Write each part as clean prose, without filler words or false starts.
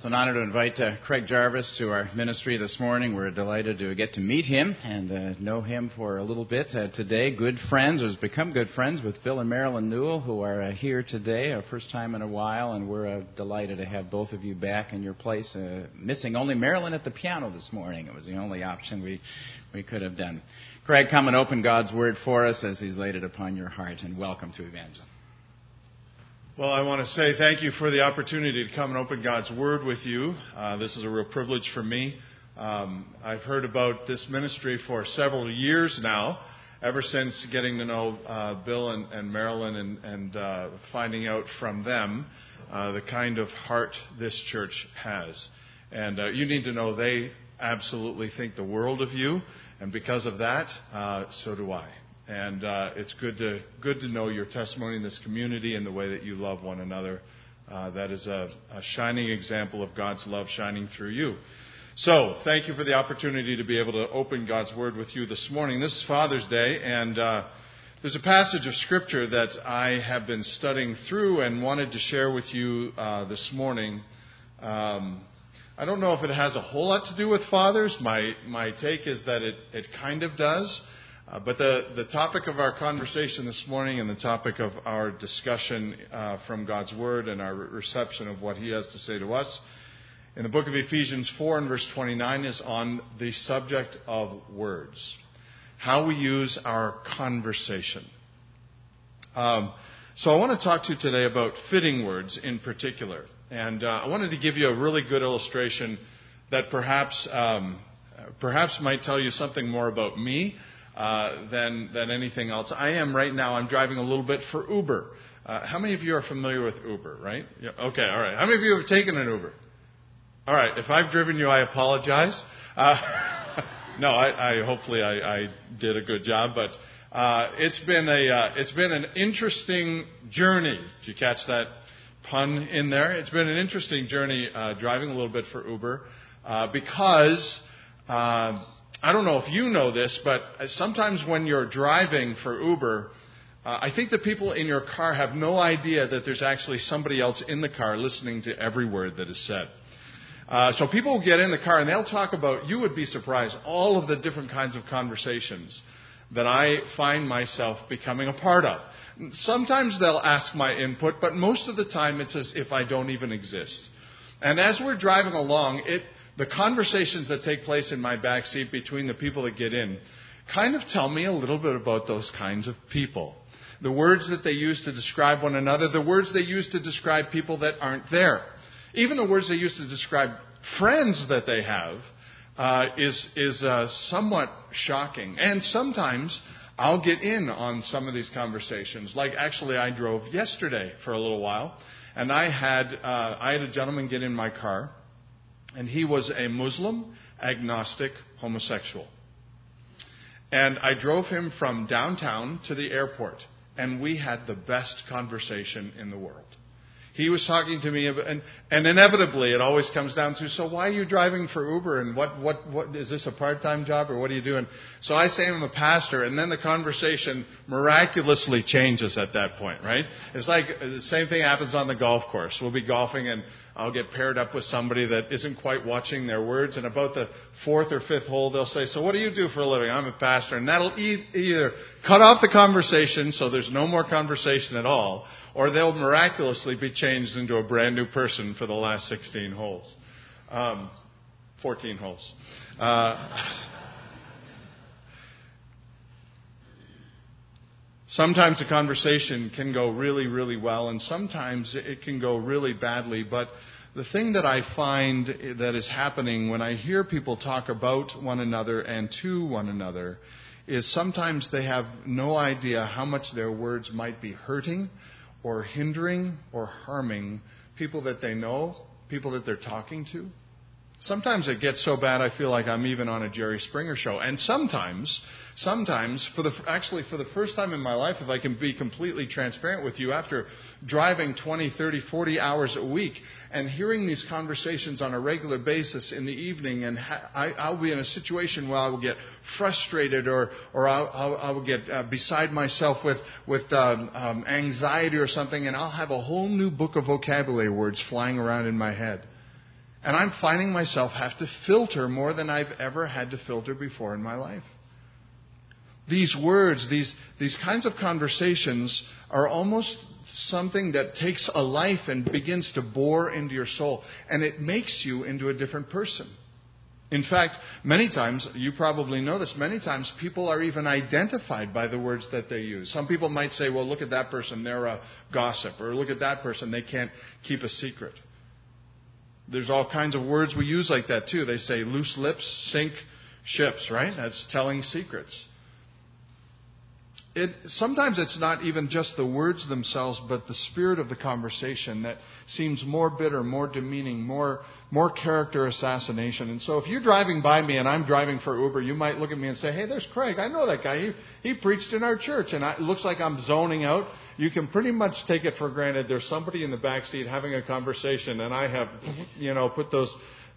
It's an honor to invite Craig Jarvis to our ministry this morning. We're delighted to get to meet him and know him for a little bit today. Good friends, or has become good friends with Bill and Marilyn Newell, who are here today, our first time in a while, and we're delighted to have both of you back in your place. Missing only Marilyn at the piano this morning. It was the only option we could have done. Craig, come and open God's Word for us as He's laid it upon your heart, and welcome to Evangel. Well, I want to say thank you for the opportunity to come and open God's Word with you. This is a real privilege for me. I've heard about this ministry for several years now, ever since getting to know Bill and Marilyn and finding out from them the kind of heart this church has. And you need to know they absolutely think the world of you, and because of that, so do I. And it's good to know your testimony in this community and the way that you love one another. That is a shining example of God's love shining through you. So, thank you for the opportunity to be able to open God's Word with you this morning. This is Father's Day, and there's a passage of Scripture that I have been studying through and wanted to share with you this morning. I don't know if it has a whole lot to do with fathers. My take is that it kind of does. But the topic of our conversation this morning and the topic of our discussion from God's Word and our reception of what He has to say to us in the book of Ephesians 4 and verse 29 is on the subject of words. How we use our conversation. So I want to talk to you today about fitting words in particular. And I wanted to give you a really good illustration that perhaps might tell you something more about me than anything else. I'm driving a little bit for Uber. How many of you are familiar with Uber, right? Yeah, okay, all right. How many of you have taken an Uber? All right, if I've driven you, I apologize. No, hopefully I did a good job, but it's been an interesting journey. Did you catch that pun in there? It's been an interesting journey driving a little bit for Uber because I don't know if you know this, but sometimes when you're driving for Uber, I think the people in your car have no idea that there's actually somebody else in the car listening to every word that is said. So people will get in the car and they'll talk about, you would be surprised, all of the different kinds of conversations that I find myself becoming a part of. Sometimes they'll ask my input, but most of the time it's as if I don't even exist. And as we're driving along, the conversations that take place in my back seat between the people that get in kind of tell me a little bit about those kinds of people. The words that they use to describe one another, the words they use to describe people that aren't there. Even the words they use to describe friends that they have is somewhat shocking. And sometimes I'll get in on some of these conversations. Like actually I drove yesterday for a little while, and I had a gentleman get in my car. And he was a Muslim, agnostic, homosexual. And I drove him from downtown to the airport. And we had the best conversation in the world. He was talking to me, and inevitably it always comes down to, so why are you driving for Uber? And what is this, a part-time job, or what are you doing? So I say I'm a pastor, and then the conversation miraculously changes at that point, right? It's like the same thing happens on the golf course. We'll be golfing, and I'll get paired up with somebody that isn't quite watching their words, and about the fourth or fifth hole, they'll say, so what do you do for a living? I'm a pastor. And that'll either cut off the conversation so there's no more conversation at all, or they'll miraculously be changed into a brand new person for the last 16 holes. 14 holes. Sometimes a conversation can go really, really well, and sometimes it can go really badly. But the thing that I find that is happening when I hear people talk about one another and to one another is sometimes they have no idea how much their words might be hurting or hindering or harming people that they know, people that they're talking to. Sometimes it gets so bad I feel like I'm even on a Jerry Springer show. And sometimes, for the first time in my life, if I can be completely transparent with you, after driving 20, 30, 40 hours a week and hearing these conversations on a regular basis in the evening, and I'll be in a situation where I will get frustrated or I will get beside myself with anxiety or something, and I'll have a whole new book of vocabulary words flying around in my head. And I'm finding myself have to filter more than I've ever had to filter before in my life. These words, these kinds of conversations are almost something that takes a life and begins to bore into your soul. And it makes you into a different person. In fact, many times, you probably know this, many times people are even identified by the words that they use. Some people might say, well, look at that person, they're a gossip. Or look at that person, they can't keep a secret. There's all kinds of words we use like that too. They say loose lips sink ships, right? That's telling secrets. Sometimes it's not even just the words themselves, but the spirit of the conversation that seems more bitter, more demeaning, more character assassination. And so if you're driving by me and I'm driving for Uber, you might look at me and say, hey, there's Craig. I know that guy. He preached in our church. And it looks like I'm zoning out. You can pretty much take it for granted there's somebody in the back seat having a conversation, and I have, put those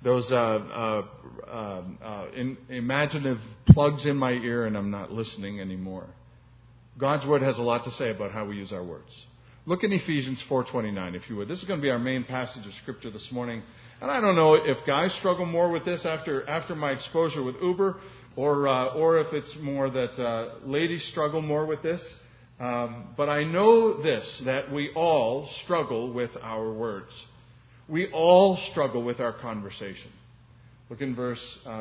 imaginative plugs in my ear, and I'm not listening anymore. God's Word has a lot to say about how we use our words. Look in Ephesians 4:29, if you would. This is going to be our main passage of Scripture this morning. And I don't know if guys struggle more with this after my exposure with Uber, or if it's more that ladies struggle more with this. But I know this, that we all struggle with our words. We all struggle with our conversation. Look in verse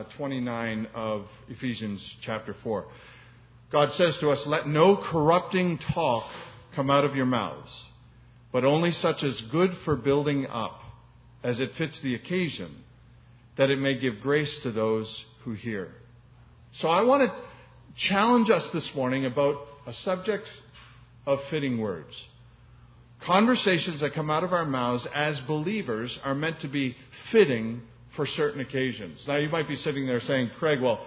29 of Ephesians chapter 4. God says to us, let no corrupting talk come out of your mouths, but only such as good for building up, as it fits the occasion, that it may give grace to those who hear. So I want to challenge us this morning about a subject of fitting words. Conversations that come out of our mouths as believers are meant to be fitting for certain occasions. Now you might be sitting there saying, Craig, well,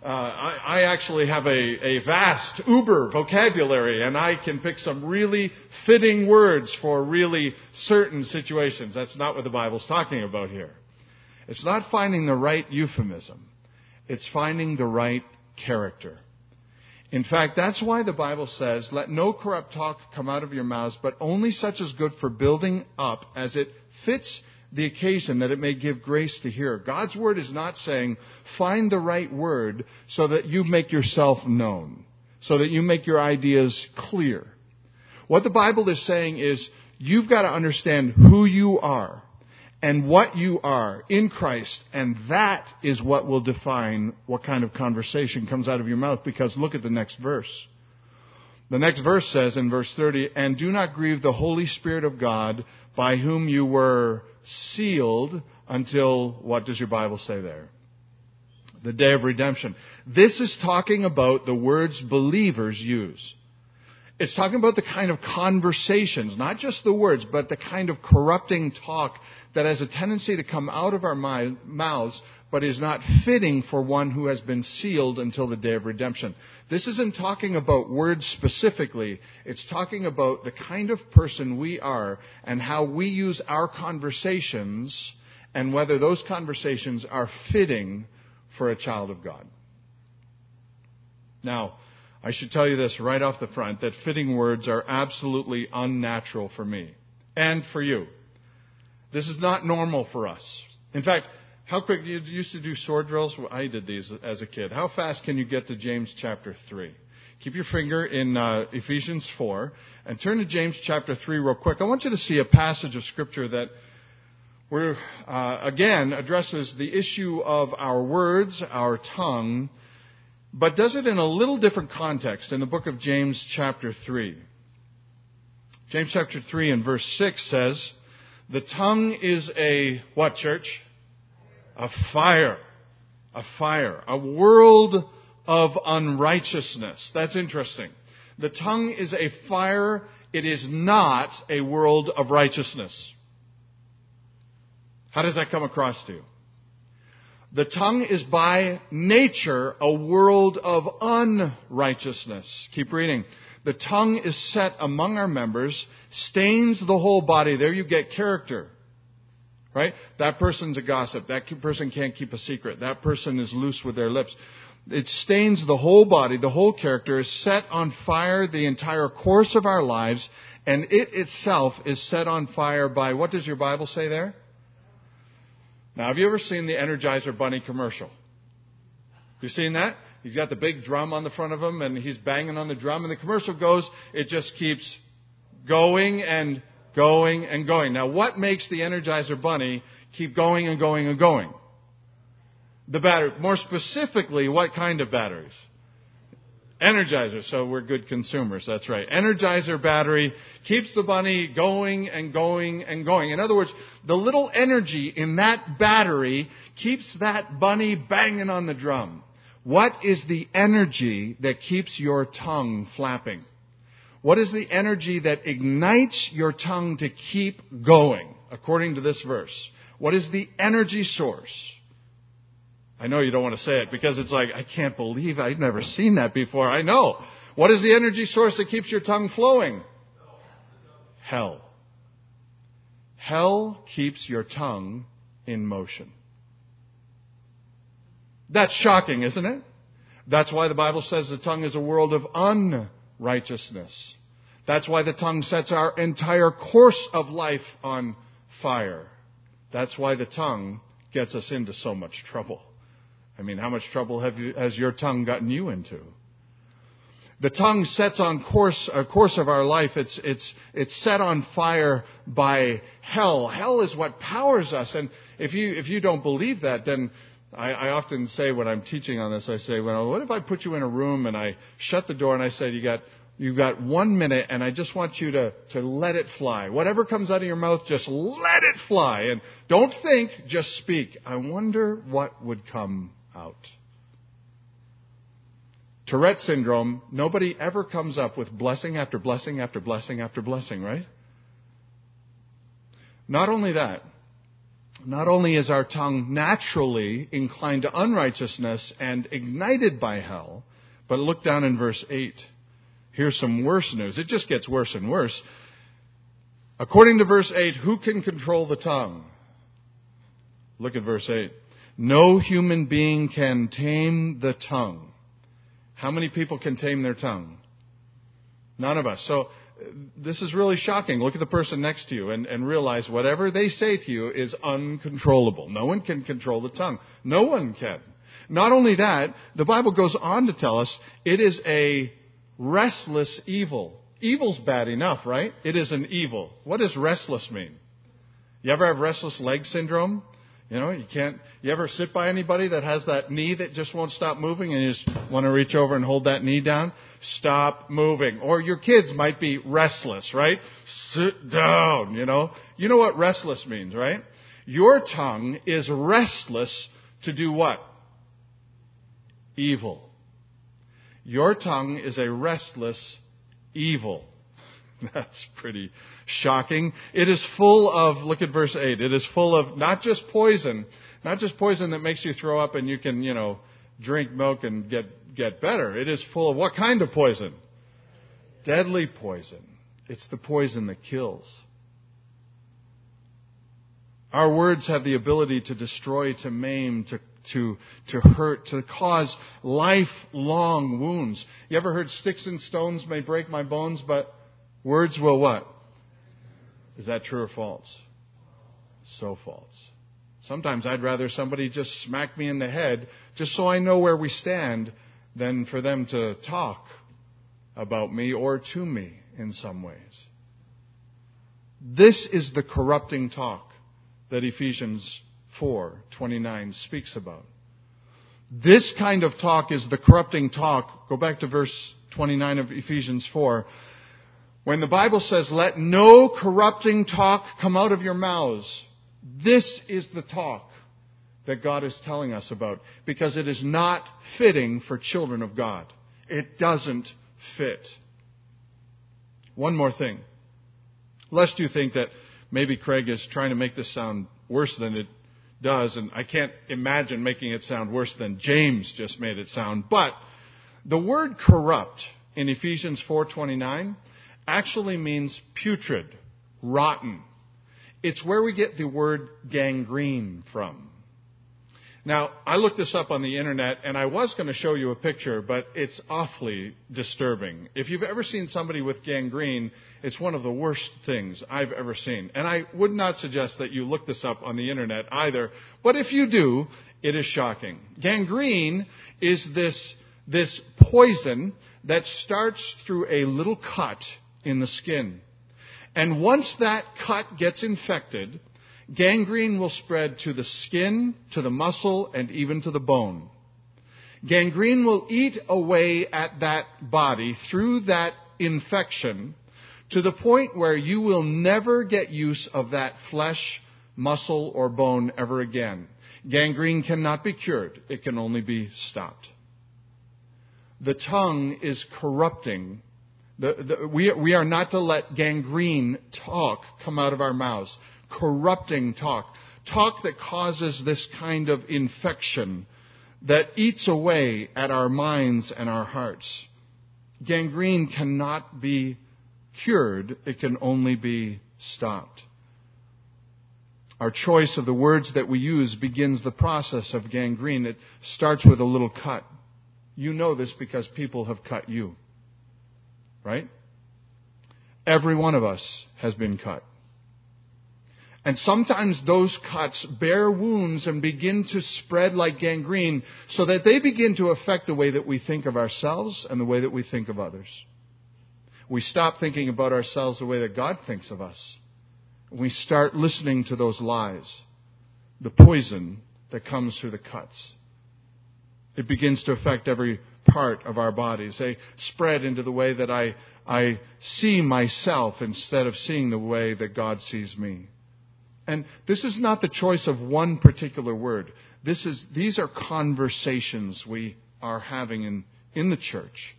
I actually have a vast Uber vocabulary, and I can pick some really fitting words for really certain situations. That's not what the Bible's talking about here. It's not finding the right euphemism. It's finding the right character. In fact, that's why the Bible says, let no corrupt talk come out of your mouths, but only such as good for building up, as it fits the occasion, that it may give grace to hear. God's Word is not saying, find the right word so that you make yourself known, so that you make your ideas clear. What the Bible is saying is, you've got to understand who you are and what you are in Christ, and that is what will define what kind of conversation comes out of your mouth, because look at the next verse. The next verse says in verse 30, and do not grieve the Holy Spirit of God, by whom you were sealed until, what does your Bible say there? The day of redemption. This is talking about the words believers use. It's talking about the kind of conversations, not just the words, but the kind of corrupting talk that has a tendency to come out of our mouths, but is not fitting for one who has been sealed until the day of redemption. This isn't talking about words specifically. It's talking about the kind of person we are and how we use our conversations, and whether those conversations are fitting for a child of God. Now, I should tell you this right off the front, that fitting words are absolutely unnatural for me and for you. This is not normal for us. In fact, how quick, you used to do sword drills? Well, I did these as a kid. How fast can you get to James chapter 3? Keep your finger in Ephesians 4 and turn to James chapter 3 real quick. I want you to see a passage of Scripture that again addresses the issue of our words, our tongue, but does it in a little different context in the book of James chapter 3. James chapter 3 and verse 6 says, the tongue is a, what, church? A fire. A fire. A world of unrighteousness. That's interesting. The tongue is a fire. It is not a world of righteousness. How does that come across to you? The tongue is by nature a world of unrighteousness. Keep reading. The tongue is set among our members, stains the whole body. There you get character. Right? That person's a gossip. That person can't keep a secret. That person is loose with their lips. It stains the whole body. The whole character is set on fire the entire course of our lives. And it itself is set on fire by, what does your Bible say there? Now, have you ever seen the Energizer Bunny commercial? You seen that? He's got the big drum on the front of him, and he's banging on the drum, and the commercial goes, it just keeps going and going and going. Now, what makes the Energizer Bunny keep going and going and going? The battery. More specifically, what kind of batteries? Energizer. So we're good consumers. That's right. Energizer battery keeps the bunny going and going and going. In other words, the little energy in that battery keeps that bunny banging on the drum. What is the energy that keeps your tongue flapping? What is the energy that ignites your tongue to keep going, according to this verse? What is the energy source? I know you don't want to say it because it's like, I can't believe I've never seen that before. I know. What is the energy source that keeps your tongue flowing? Hell. Hell keeps your tongue in motion. That's shocking, isn't it? That's why the Bible says the tongue is a world of unrighteousness. That's why the tongue sets our entire course of life on fire. That's why the tongue gets us into so much trouble. I mean, how much trouble has your tongue gotten you into? The tongue sets on a course of our life. It's set on fire by hell. Hell is what powers us. And if you don't believe that, then I often say when I'm teaching on this, I say, well, what if I put you in a room and I shut the door and I say, you've got 1 minute and I just want you to let it fly. Whatever comes out of your mouth, just let it fly. And don't think, just speak. I wonder what would come out. Tourette syndrome, nobody ever comes up with blessing after blessing after blessing after blessing, right? Not only that, not only is our tongue naturally inclined to unrighteousness and ignited by hell, but look down in verse 8. Here's some worse news. It just gets worse and worse. According to verse 8, who can control the tongue? Look at verse 8. No human being can tame the tongue. How many people can tame their tongue? None of us. So this is really shocking. Look at the person next to you and realize whatever they say to you is uncontrollable. No one can control the tongue. No one can. Not only that, the Bible goes on to tell us it is a restless evil. Evil's bad enough, right? It is an evil. What does restless mean? You ever have restless leg syndrome? You know, you ever sit by anybody that has that knee that just won't stop moving and you just want to reach over and hold that knee down? Stop moving. Or your kids might be restless, right? Sit down, you know. You know what restless means, right? Your tongue is restless to do what? Evil. Your tongue is a restless evil. That's pretty shocking. It is full of, look at verse 8, it is full of not just poison that makes you throw up and you can, drink milk and get better. It is full of what kind of poison? Deadly poison. It's the poison that kills. Our words have the ability to destroy, to maim, to hurt, to cause lifelong wounds. You ever heard sticks and stones may break my bones, but words will what? Is that true or false? So false. Sometimes I'd rather somebody just smack me in the head just so I know where we stand than for them to talk about me or to me in some ways. This is the corrupting talk that Ephesians 4:29 speaks about. This kind of talk is the corrupting talk. Go back to verse 29 of Ephesians 4. When the Bible says, let no corrupting talk come out of your mouths, this is the talk that God is telling us about, because it is not fitting for children of God. It doesn't fit. One more thing. Lest you think that maybe Craig is trying to make this sound worse than it does, and I can't imagine making it sound worse than James just made it sound, but the word corrupt in Ephesians 4:29 actually means putrid, rotten. It's where we get the word gangrene from. Now, I looked this up on the internet, and I was going to show you a picture, but it's awfully disturbing. If you've ever seen somebody with gangrene, it's one of the worst things I've ever seen. And I would not suggest that you look this up on the internet either, but if you do, it is shocking. Gangrene is this poison that starts through a little cut in the skin. And once that cut gets infected, gangrene will spread to the skin, to the muscle, and even to the bone. Gangrene will eat away at that body through that infection to the point where you will never get use of that flesh, muscle, or bone ever again. Gangrene cannot be cured. It can only be stopped. The tongue is corrupting. We are not to let gangrene talk come out of our mouths. Corrupting talk. Talk that causes this kind of infection that eats away at our minds and our hearts. Gangrene cannot be cured. It can only be stopped. Our choice of the words that we use begins the process of gangrene. It starts with a little cut. You know this because people have cut you. Right? Every one of us has been cut. And sometimes those cuts bear wounds and begin to spread like gangrene so that they begin to affect the way that we think of ourselves and the way that we think of others. We stop thinking about ourselves the way that God thinks of us. We start listening to those lies, the poison that comes through the cuts. It begins to affect every part of our bodies. They spread into the way that I see myself instead of seeing the way that God sees me. And this is not the choice of one particular word. These are conversations we are having in the church.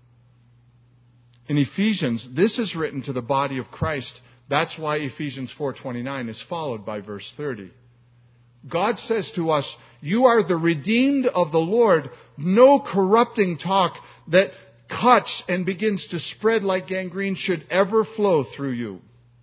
In Ephesians, this is written to the body of Christ. That's why Ephesians 4:29 is followed by verse 30. God says to us, you are the redeemed of the Lord. No corrupting talk that cuts and begins to spread like gangrene should ever flow through you.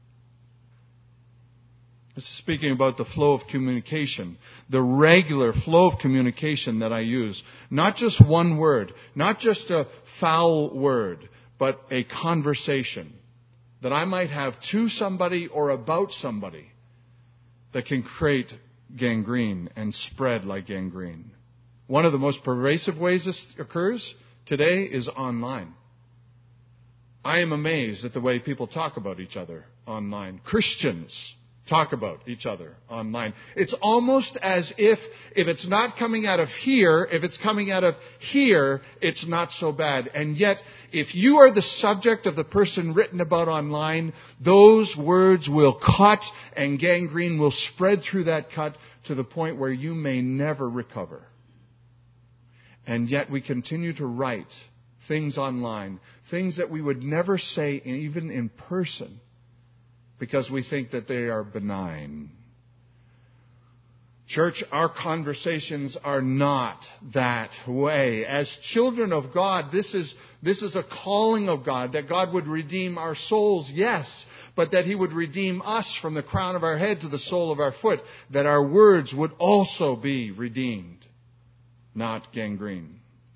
This is speaking about the flow of communication, the regular flow of communication that I use. Not just one word, not just a foul word, but a conversation that I might have to somebody or about somebody that can create gangrene and spread like gangrene. One of the most pervasive ways this occurs today is online. I am amazed at the way people talk about each other online. Christians talk about each other online. It's almost as if it's not coming out of here, if it's coming out of here, it's not so bad. And yet, if you are the subject of the person written about online, those words will cut and gangrene will spread through that cut to the point where you may never recover. And yet we continue to write things online, things that we would never say even in person, because we think that they are benign. Church, our conversations are not that way. As children of God, this is a calling of God, that God would redeem our souls, yes, but that He would redeem us from the crown of our head to the sole of our foot, that our words would also be redeemed, not gangrene.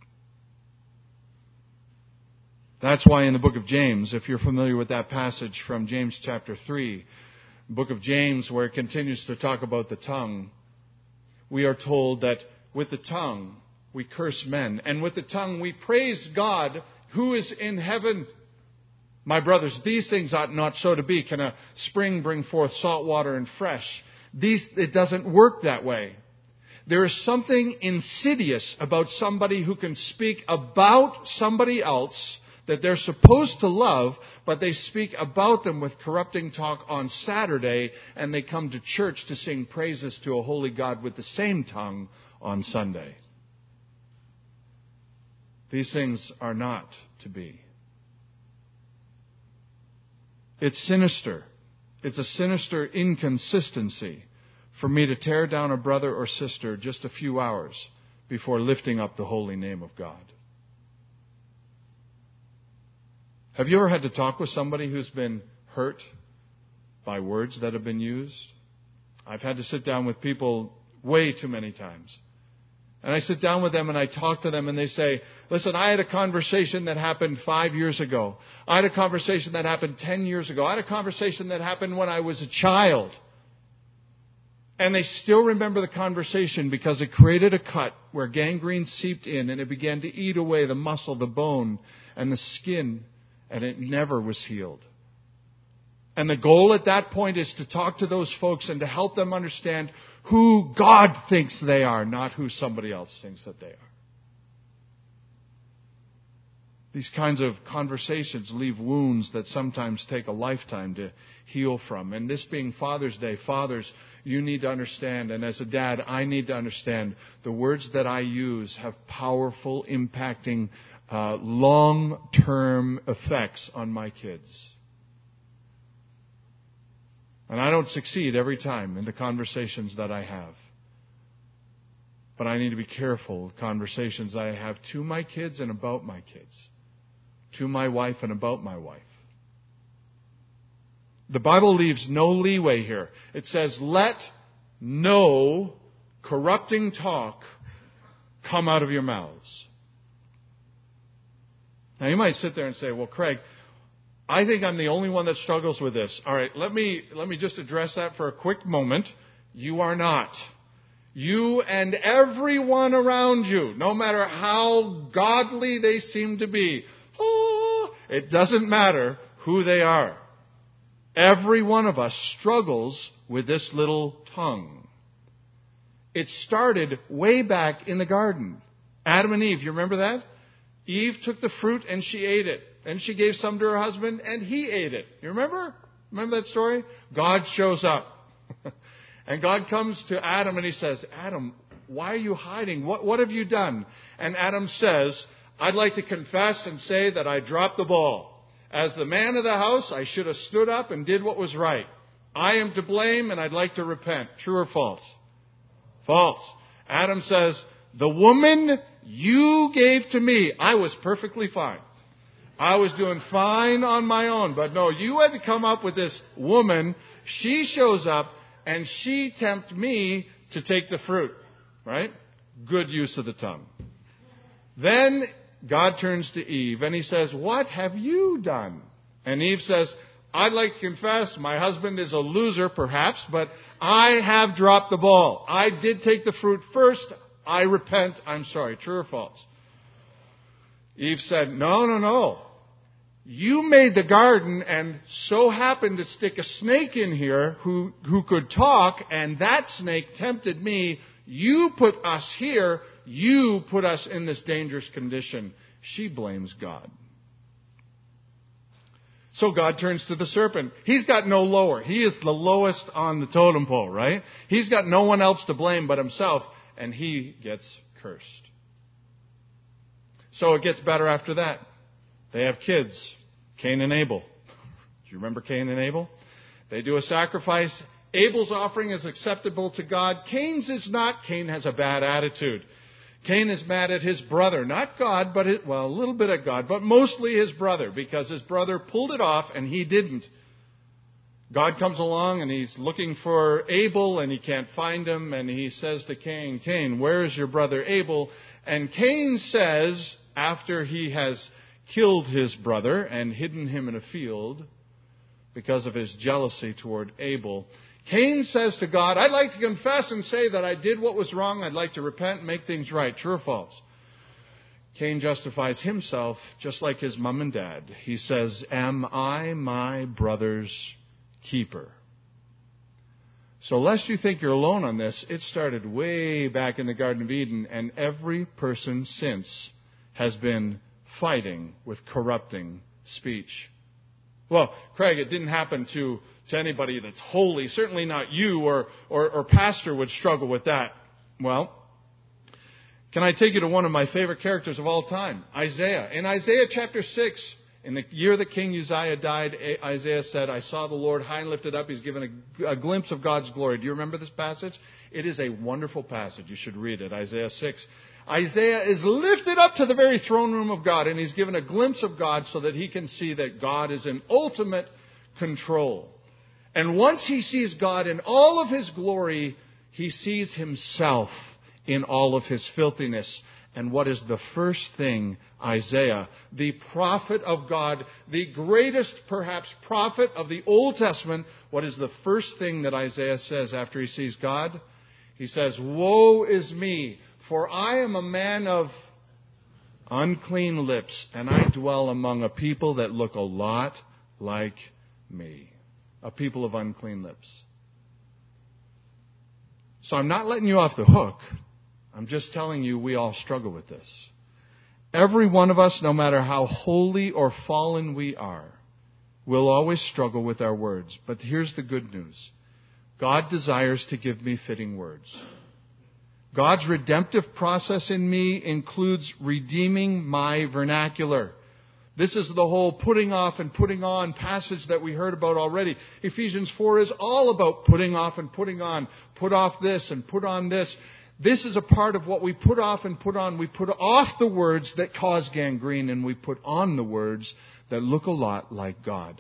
That's why in the book of James, if you're familiar with that passage from James chapter 3, the book of James, where it continues to talk about the tongue, we are told that with the tongue we curse men, and with the tongue we praise God who is in heaven. My brothers, these things ought not so to be. Can a spring bring forth salt water and fresh? It doesn't work that way. There is something insidious about somebody who can speak about somebody else that they're supposed to love, but they speak about them with corrupting talk on Saturday, and they come to church to sing praises to a holy God with the same tongue on Sunday. These things are not to be. It's sinister. It's a sinister inconsistency for me to tear down a brother or sister just a few hours before lifting up the holy name of God. Have you ever had to talk with somebody who's been hurt by words that have been used? I've had to sit down with people way too many times And I sit down with them and I talk to them and they say, listen, I had a conversation that happened 5 years ago. I had a conversation that happened 10 years ago. I had a conversation that happened when I was a child. And they still remember the conversation because it created a cut where gangrene seeped in and it began to eat away the muscle, the bone, and the skin, and it never was healed. And the goal at that point is to talk to those folks and to help them understand who God thinks they are, not who somebody else thinks that they are. These kinds of conversations leave wounds that sometimes take a lifetime to heal from. And this being Father's Day, fathers, you need to understand, and as a dad, I need to understand, the words that I use have powerful, impacting, long-term effects on my kids. And I don't succeed every time in the conversations that I have. But I need to be careful with conversations that I have to my kids and about my kids. To my wife and about my wife. The Bible leaves no leeway here. It says, let no corrupting talk come out of your mouths. Now you might sit there and say, well, Craig, I think I'm the only one that struggles with this. All right, let me just address that for a quick moment. You are not. You and everyone around you, no matter how godly they seem to be, it doesn't matter who they are. Every one of us struggles with this little tongue. It started way back in the garden. Adam and Eve, you remember that? Eve took the fruit and she ate it. And she gave some to her husband and he ate it. You remember? Remember that story? God shows up. And God comes to Adam and he says, Adam, why are you hiding? What have you done? And Adam says, I'd like to confess and say that I dropped the ball. As the man of the house, I should have stood up and did what was right. I am to blame and I'd like to repent. True or false? False. Adam says, the woman you gave to me, I was perfectly fine. I was doing fine on my own. But no, you had to come up with this woman. She shows up and she tempts me to take the fruit. Right? Good use of the tongue. Then God turns to Eve and he says, what have you done? And Eve says, I'd like to confess my husband is a loser perhaps, but I have dropped the ball. I did take the fruit first. I repent. I'm sorry. True or false? Eve said, no. You made the garden and so happened to stick a snake in here who could talk, and that snake tempted me. You put us here. You put us in this dangerous condition. She blames God. So God turns to the serpent. He's got no lower. He is the lowest on the totem pole, right? He's got no one else to blame but himself, and he gets cursed. So it gets better after that. They have kids, Cain and Abel. Do you remember Cain and Abel? They do a sacrifice. Abel's offering is acceptable to God. Cain's is not. Cain has a bad attitude. Cain is mad at his brother. Not God, but a little bit at God, but mostly his brother, because his brother pulled it off and he didn't. God comes along and he's looking for Abel and he can't find him, and he says to Cain, Cain, where is your brother Abel? And Cain says, after he has killed his brother and hidden him in a field because of his jealousy toward Abel, Cain says to God, I'd like to confess and say that I did what was wrong. I'd like to repent and make things right. True or false? Cain justifies himself just like his mom and dad. He says, am I my brother's keeper? So lest you think you're alone on this, it started way back in the Garden of Eden, and every person since has been fighting with corrupting speech. Well, Craig, it didn't happen to anybody that's holy. Certainly not you or pastor would struggle with that. Well, can I take you to one of my favorite characters of all time? Isaiah. In Isaiah chapter 6, in the year that King Uzziah died, Isaiah said, I saw the Lord high and lifted up. He's given a glimpse of God's glory. Do you remember this passage? It is a wonderful passage. You should read it. Isaiah 6. Isaiah is lifted up to the very throne room of God, and he's given a glimpse of God so that he can see that God is in ultimate control. And once he sees God in all of his glory, he sees himself in all of his filthiness. And what is the first thing Isaiah, the prophet of God, the greatest perhaps prophet of the Old Testament, what is the first thing that Isaiah says after he sees God? He says, "Woe is me, for I am a man of unclean lips, and I dwell among a people that look a lot like me." A people of unclean lips. So I'm not letting you off the hook. I'm just telling you we all struggle with this. Every one of us, no matter how holy or fallen we are, will always struggle with our words. But here's the good news. God desires to give me fitting words. God's redemptive process in me includes redeeming my vernacular. This is the whole putting off and putting on passage that we heard about already. Ephesians 4 is all about putting off and putting on. Put off this and put on this. This is a part of what we put off and put on. We put off the words that cause gangrene, and we put on the words that look a lot like God.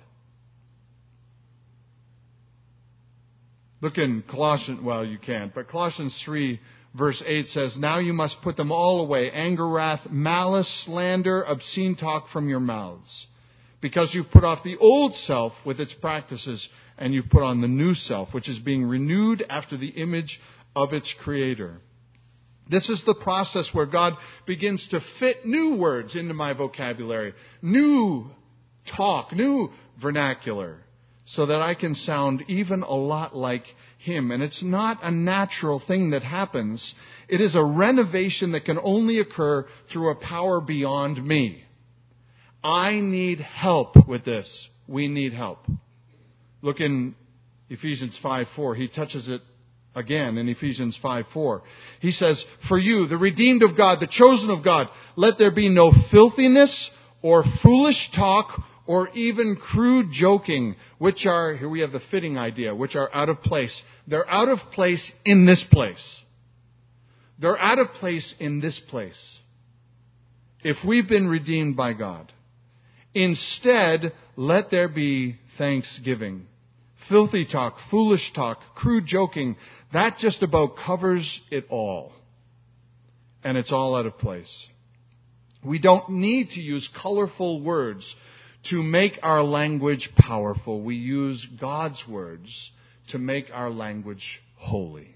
Look in Colossians, well, you can't, but Colossians 3 verse 8 says, "Now you must put them all away, anger, wrath, malice, slander, obscene talk from your mouths. Because you've put off the old self with its practices, and you've put on the new self, which is being renewed after the image of its creator." This is the process where God begins to fit new words into my vocabulary, new talk, new vernacular, so that I can sound even a lot like Him. And it's not a natural thing that happens. It is a renovation that can only occur through a power beyond me. I need help with this. We need help. Look in Ephesians 5:4. He touches it again in Ephesians 5:4. He says, "For you, the redeemed of God, the chosen of God, let there be no filthiness or foolish talk or even crude joking, which are," here we have the fitting idea, "which are out of place." They're out of place in this place. They're out of place in this place. If we've been redeemed by God. Instead, let there be thanksgiving. Filthy talk, foolish talk, crude joking, that just about covers it all. And it's all out of place. We don't need to use colorful words to make our language powerful. We use God's words to make our language holy.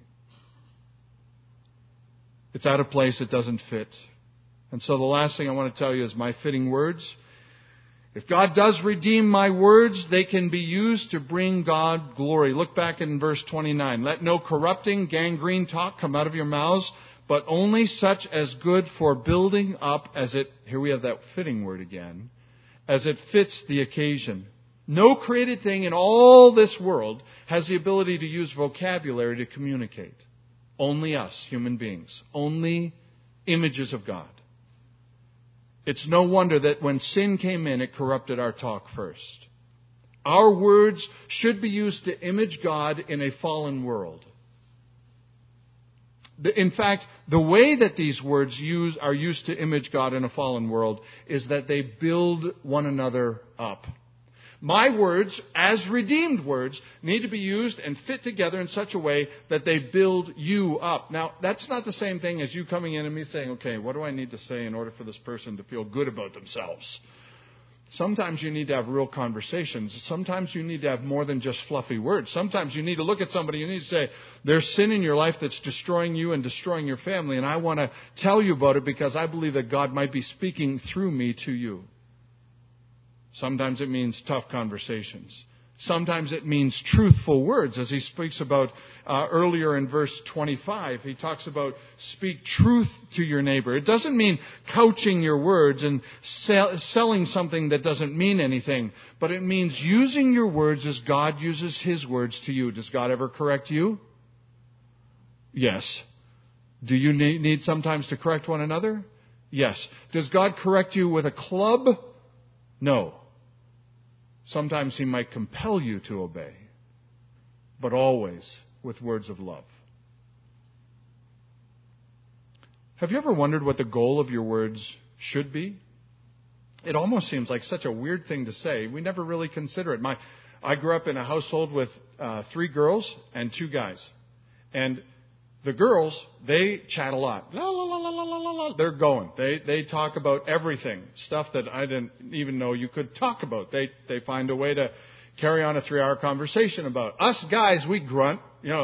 It's out of place. It doesn't fit. And so the last thing I want to tell you is my fitting words. If God does redeem my words, they can be used to bring God glory. Look back in verse 29. "Let no corrupting, gangrene talk come out of your mouths, but only such as good for building up as it," here we have that fitting word again, "as it fits the occasion." No created thing in all this world has the ability to use vocabulary to communicate. Only us, human beings. Only images of God. It's no wonder that when sin came in, it corrupted our talk first. Our words should be used to image God in a fallen world. In fact, the way that these words are used to image God in a fallen world is that they build one another up. My words, as redeemed words, need to be used and fit together in such a way that they build you up. Now, that's not the same thing as you coming in and me saying, "Okay, what do I need to say in order for this person to feel good about themselves?" Sometimes you need to have real conversations. Sometimes you need to have more than just fluffy words. Sometimes you need to look at somebody and you need to say, "There's sin in your life that's destroying you and destroying your family, and I want to tell you about it because I believe that God might be speaking through me to you." Sometimes it means tough conversations. Sometimes it means truthful words, as he speaks about earlier in verse 25. He talks about speak truth to your neighbor. It doesn't mean couching your words and selling something that doesn't mean anything, but it means using your words as God uses His words to you. Does God ever correct you? Yes. Do you need sometimes to correct one another? Yes. Does God correct you with a club? No. Sometimes He might compel you to obey, but always with words of love. Have you ever wondered what the goal of your words should be? It almost seems like such a weird thing to say. We never really consider it. I grew up in a household with 3 girls and 2 guys. And The girls, they chat a lot. La, la, la, la, la, la, la. They're going. They talk about everything. Stuff that I didn't even know you could talk about. They find a way to carry on a 3-hour conversation about. Us guys, we grunt.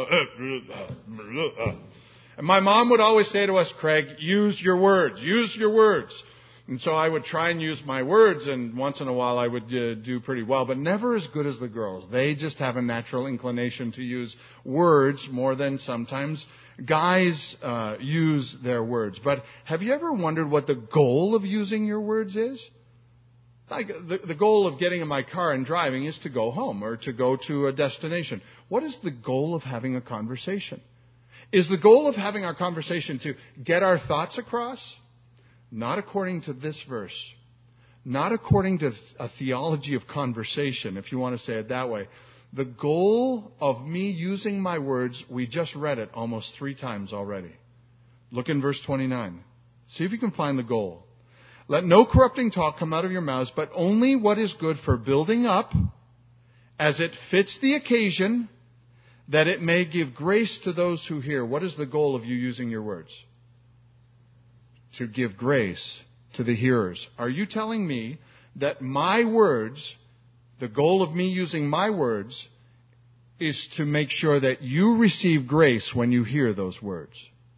And my mom would always say to us, Craig, use your words. Use your words. And so I would try and use my words, and once in a while I would do pretty well, but never as good as the girls. They just have a natural inclination to use words more than sometimes guys use their words. But have you ever wondered what the goal of using your words is? Like the goal of getting in my car and driving is to go home or to go to a destination. What is the goal of having a conversation? Is the goal of having our conversation to get our thoughts across? Not according to this verse. Not according to a theology of conversation, if you want to say it that way. The goal of me using my words, we just read it almost 3 times already. Look in verse 29. See if you can find the goal. Let no corrupting talk come out of your mouths, but only what is good for building up, as it fits the occasion, that it may give grace to those who hear. What is the goal of you using your words? To give grace to the hearers. Are you telling me that my words, the goal of me using my words, is to make sure that you receive grace when you hear those words?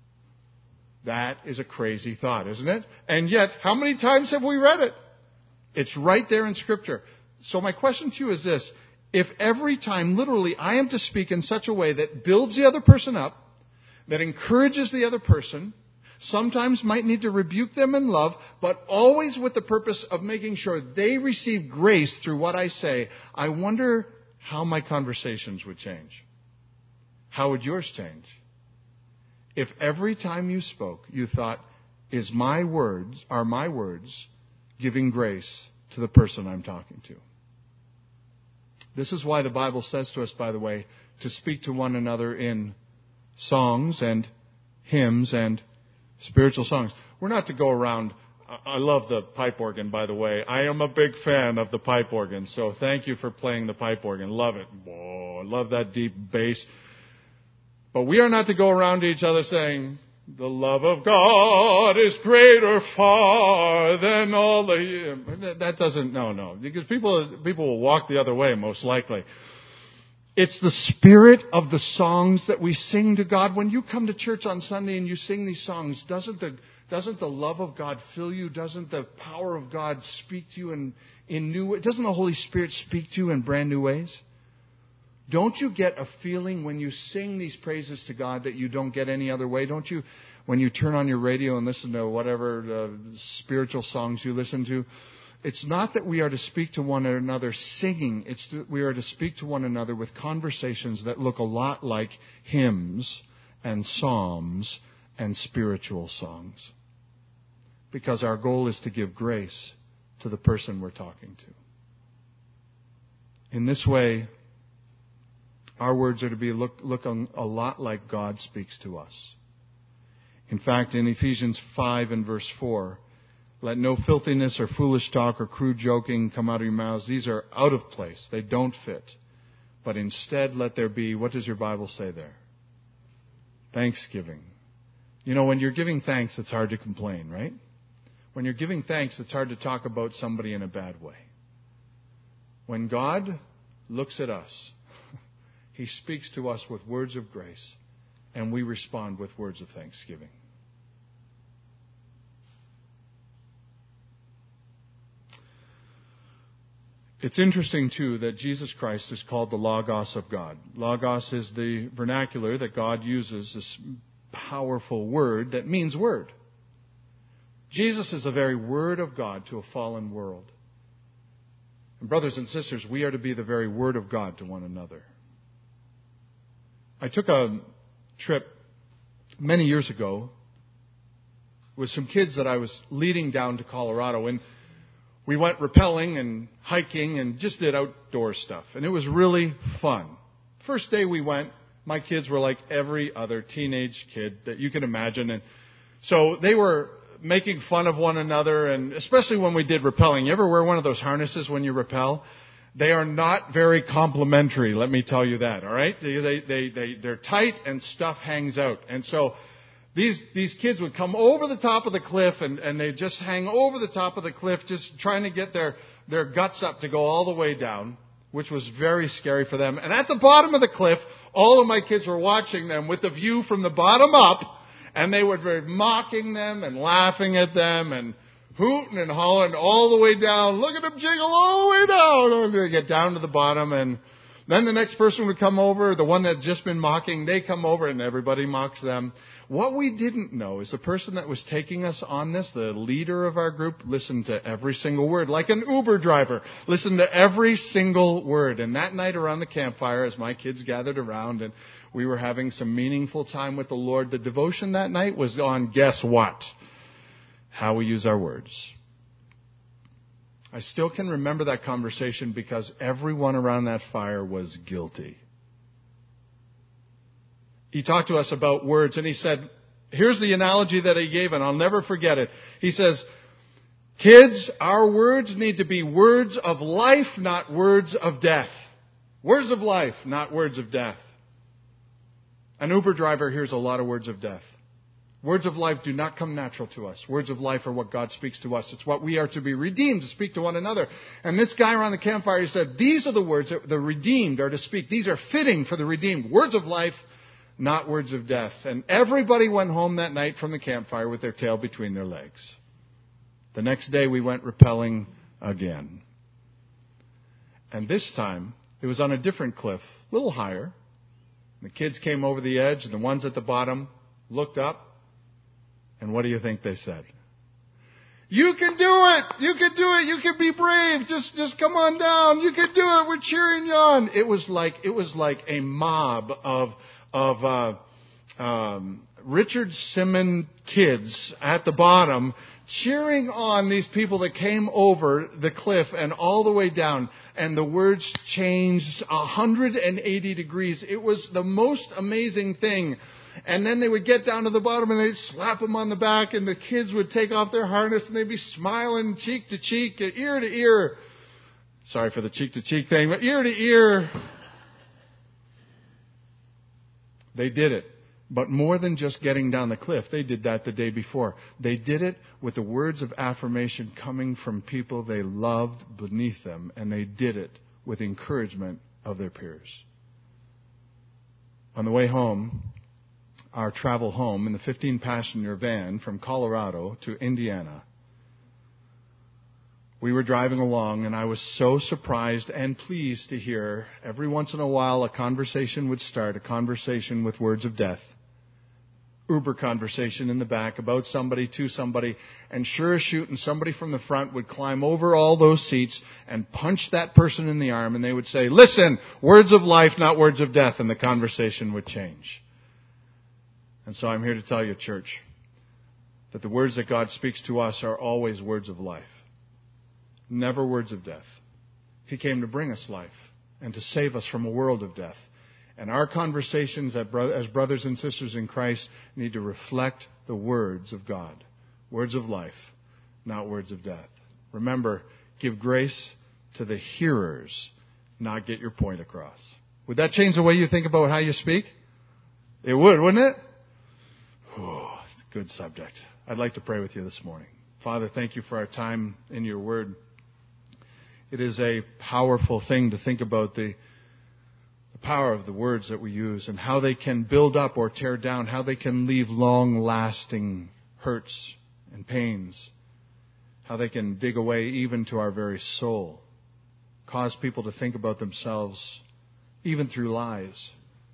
That is a crazy thought, isn't it? And yet, how many times have we read it? It's right there in Scripture. So my question to you is this. If every time, literally, I am to speak in such a way that builds the other person up, that encourages the other person, sometimes might need to rebuke them in love, but always with the purpose of making sure they receive grace through what I say, I wonder how my conversations would change. How would yours change? If every time you spoke, you thought, are my words giving grace to the person I'm talking to? This is why the Bible says to us, by the way, to speak to one another in songs and hymns and spiritual songs. We're not to go around. I love the pipe organ, by the way. I am a big fan of the pipe organ, so thank you for playing the pipe organ. Love it. Whoa, I love that deep bass. But we are not to go around to each other saying, the love of God is greater far than all the... That doesn't... No. Because people will walk the other way, most likely. It's the spirit of the songs that we sing to God. When you come to church on Sunday and you sing these songs, doesn't the love of God fill you? Doesn't the power of God speak to you in new ways? Doesn't the Holy Spirit speak to you in brand new ways? Don't you get a feeling when you sing these praises to God that you don't get any other way? Don't you, when you turn on your radio and listen to whatever spiritual songs you listen to? It's not that we are to speak to one another singing. It's that we are to speak to one another with conversations that look a lot like hymns and psalms and spiritual songs. Because our goal is to give grace to the person we're talking to. In this way, our words are to be looking a lot like God speaks to us. In fact, in Ephesians 5 and verse 4, let no filthiness or foolish talk or crude joking come out of your mouths. These are out of place. They don't fit. But instead, let there be, what does your Bible say there? Thanksgiving. You know, when you're giving thanks, it's hard to complain, right? When you're giving thanks, it's hard to talk about somebody in a bad way. When God looks at us, He speaks to us with words of grace, and we respond with words of thanksgiving. It's interesting, too, that Jesus Christ is called the Logos of God. Logos is the vernacular that God uses, this powerful word that means word. Jesus is the very Word of God to a fallen world. And brothers and sisters, we are to be the very Word of God to one another. I took a trip many years ago with some kids that I was leading down to Colorado, and we went rappelling and hiking and just did outdoor stuff. And it was really fun. First day we went, my kids were like every other teenage kid that you can imagine. And so they were making fun of one another, and especially when we did rappelling. You ever wear one of those harnesses when you rappel? They are not very complimentary, let me tell you that, all right? They're tight and stuff hangs out. And so these kids would come over the top of the cliff and they just hang over the top of the cliff just trying to get their guts up to go all the way down, which was very scary for them. And at the bottom of the cliff, all of my kids were watching them with the view from the bottom up, and they would be mocking them and laughing at them and hooting and hollering all the way down. Look at them jiggle all the way down. And they get down to the bottom, and then the next person would come over, the one that had just been mocking, they come over and everybody mocks them. What we didn't know is the person that was taking us on this, the leader of our group, listened to every single word, like an Uber driver, listened to every single word. And that night around the campfire, as my kids gathered around and we were having some meaningful time with the Lord, the devotion that night was on, guess what? How we use our words. I still can remember that conversation because everyone around that fire was guilty. He talked to us about words, and he said, here's the analogy that he gave, and I'll never forget it. He says, kids, our words need to be words of life, not words of death. Words of life, not words of death. An Uber driver hears a lot of words of death. Words of life do not come natural to us. Words of life are what God speaks to us. It's what we are to be redeemed, to speak to one another. And this guy around the campfire, he said, these are the words that the redeemed are to speak. These are fitting for the redeemed. Words of life, not words of death. And everybody went home that night from the campfire with their tail between their legs. The next day we went rappelling again. And this time, it was on a different cliff, a little higher. The kids came over the edge, and the ones at the bottom looked up. And what do you think they said? You can do it! You can do it! You can be brave! Just come on down! You can do it! We're cheering you on! It was like a mob of Richard Simmons kids at the bottom cheering on these people that came over the cliff and all the way down. And the words changed 180 degrees. It was the most amazing thing. And then they would get down to the bottom and they'd slap them on the back, and the kids would take off their harness and they'd be smiling cheek to cheek, ear to ear. Sorry for the cheek to cheek thing, but ear to ear. They did it. But more than just getting down the cliff, they did that the day before. They did it with the words of affirmation coming from people they loved beneath them, and they did it with encouragement of their peers. On the way home, our travel home in the 15-passenger van from Colorado to Indiana, we were driving along, and I was so surprised and pleased to hear every once in a while a conversation would start, a conversation with words of death. Uber conversation in the back about somebody to somebody, and sure as shooting, somebody from the front would climb over all those seats and punch that person in the arm, and they would say, listen, words of life, not words of death, and the conversation would change. And so I'm here to tell you, church, that the words that God speaks to us are always words of life, never words of death. He came to bring us life and to save us from a world of death. And our conversations as brothers and sisters in Christ need to reflect the words of God, words of life, not words of death. Remember, give grace to the hearers, not get your point across. Would that change the way you think about how you speak? It would, wouldn't it? Oh, it's a good subject. I'd like to pray with you this morning. Father, thank you for our time in your word. It is a powerful thing to think about the power of the words that we use and how they can build up or tear down, how they can leave long-lasting hurts and pains, how they can dig away even to our very soul, cause people to think about themselves even through lies.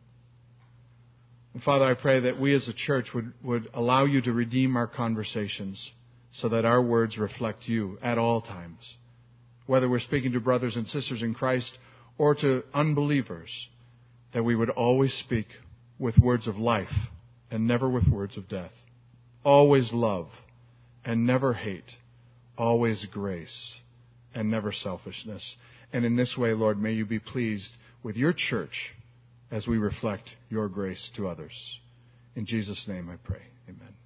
And Father, I pray that we as a church would allow you to redeem our conversations so that our words reflect you at all times, whether we're speaking to brothers and sisters in Christ or to unbelievers, that we would always speak with words of life and never with words of death. Always love and never hate. Always grace and never selfishness. And in this way, Lord, may you be pleased with your church as we reflect your grace to others. In Jesus' name I pray. Amen.